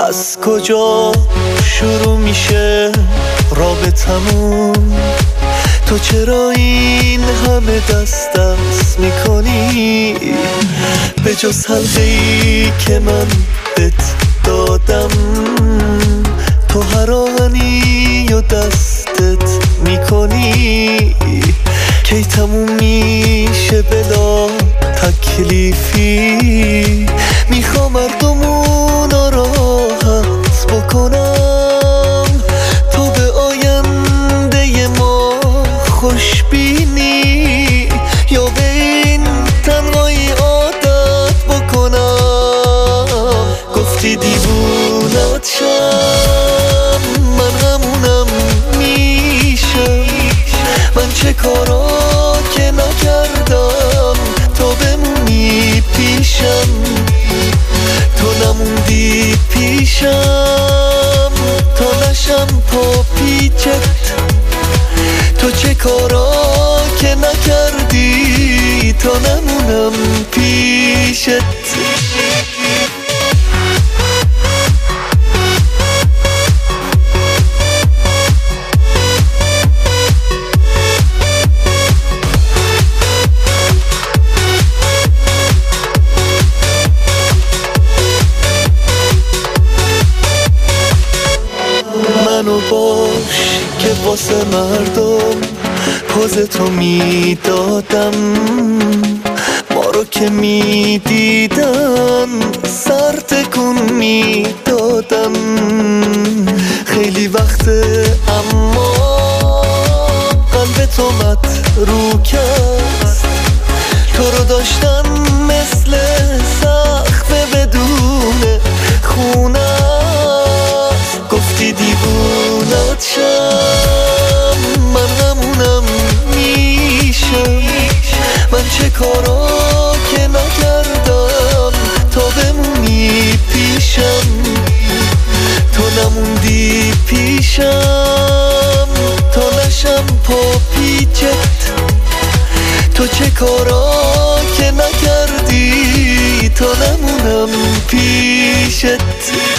از کجا شروع میشه رابطمون؟ تو چرا این همه دست میکنی؟ به جز حلقه‌ای که من بهت دادم تو هر آهنی و دستت میکنی. کی تموم میشه بلا تکلیفی؟ میخوام مردمونو راحت بکنم، تو به آینده ما خوش بینی یا به این تنهایی عادت بکنم. گفتی دیوونت شم، من همونم میشم. من چه کارا که نکردم تو بمونی پیشم، تو نموندی پیشم تا نشم پا پیچت. تو چه کارا که نکردی تا نمونم پیشت. منو باش که واسه مردم پوزتو میدادم، ما رو که میدیدن سر تکون میدادم. خیلی وقته اما قلب تو متروک است، تو رو داشتن مثل سقف بدون خونه. گفتی دیوونت شم، من همونم میشم. من چه کارا که نکردم تا بمونی پیشم، تو نموندی پیشم تا نشم پا پیچت. تو چه کارا که نکردی تا نمونم پیشت.